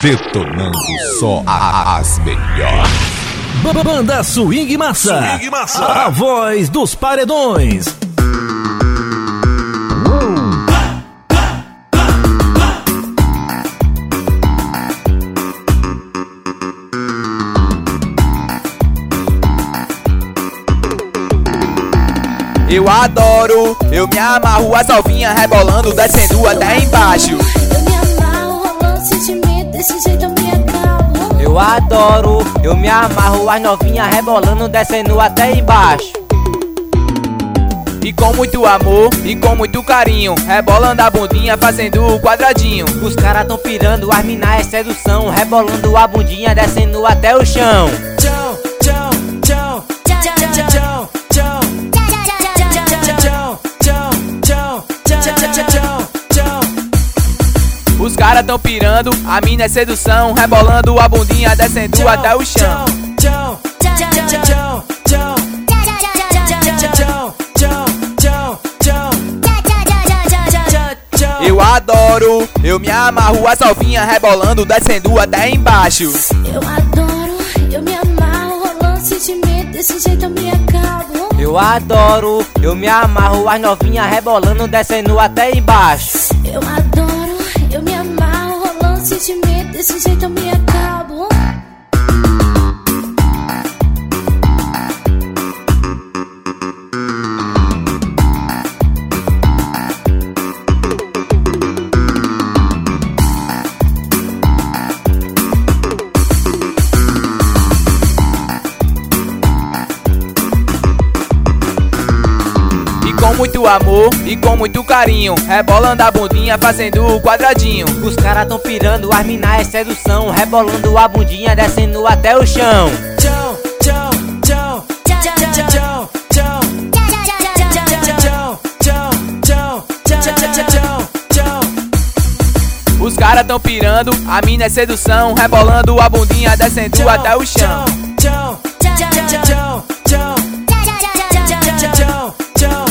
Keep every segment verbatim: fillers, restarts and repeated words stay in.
detonando só a, as melhores. Banda Swing Massa, Swing Massa, a voz dos paredões. Eu adoro, eu me amarro, as alvinhas rebolando, descendo até embaixo. Eu me amarro, rolando sentimento, desse jeito eu me acabo. Eu adoro, eu me amarro, as novinhas rebolando, descendo até embaixo. E com muito amor, e com muito carinho, rebolando a bundinha, fazendo o quadradinho. Os caras tão pirando, as minas é sedução, rebolando a bundinha, descendo até o chão. Tchau, tchau, tchau, tchau, tchau, tchau. Os caras tão pirando, a mina é sedução, rebolando a bundinha, descendo tchau, até o chão. Tchau, tchau, tchau, tchau, tchau, tchau, tchau, tchau. Eu adoro, eu me amarro, as alvinhas rebolando, descendo até embaixo. Eu adoro, eu me amarro, rolando sentimento, desse jeito eu me acabo. Eu adoro, eu me amarro, as novinhas rebolando, descendo até embaixo. Eu adoro, eu me amarro, rolando sentimento, desse jeito eu me acabo. Com muito amor e com muito carinho, rebolando a bundinha, fazendo o quadradinho. Os caras tão pirando, as minas é sedução, rebolando a bundinha, descendo até o chão. Tchau, tchau, tchau, tchau, tchau, tchau, tchau, tchau, tchau, tchau, tchau. Os caras tão pirando, a mina é sedução, rebolando a bundinha, descendo tchau, até o chão. Tchau, tchau, tchau, tchau, tchau, tchau, tchau.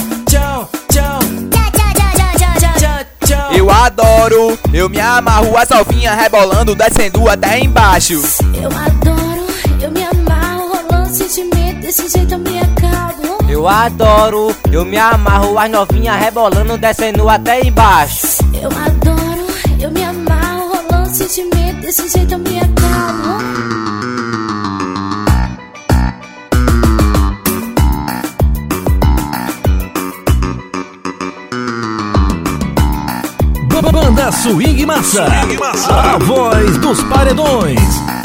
Eu adoro, eu me amarro, as alvinhas rebolando, descendo até embaixo. Eu adoro, eu me amarro, rolando sentimento, desse jeito eu me acabo. Eu adoro, eu me amarro, as novinhas rebolando, descendo até embaixo. Eu adoro, eu me amarro, rolando sentimento, desse jeito eu me acabo. Banda Swing Massa, Swing Massa, a voz dos paredões.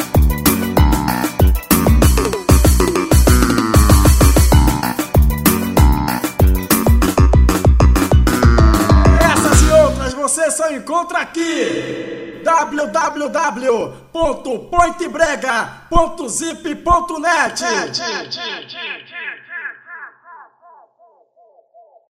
Essas e outras você só encontra aqui. w w w ponto point brega ponto zip ponto net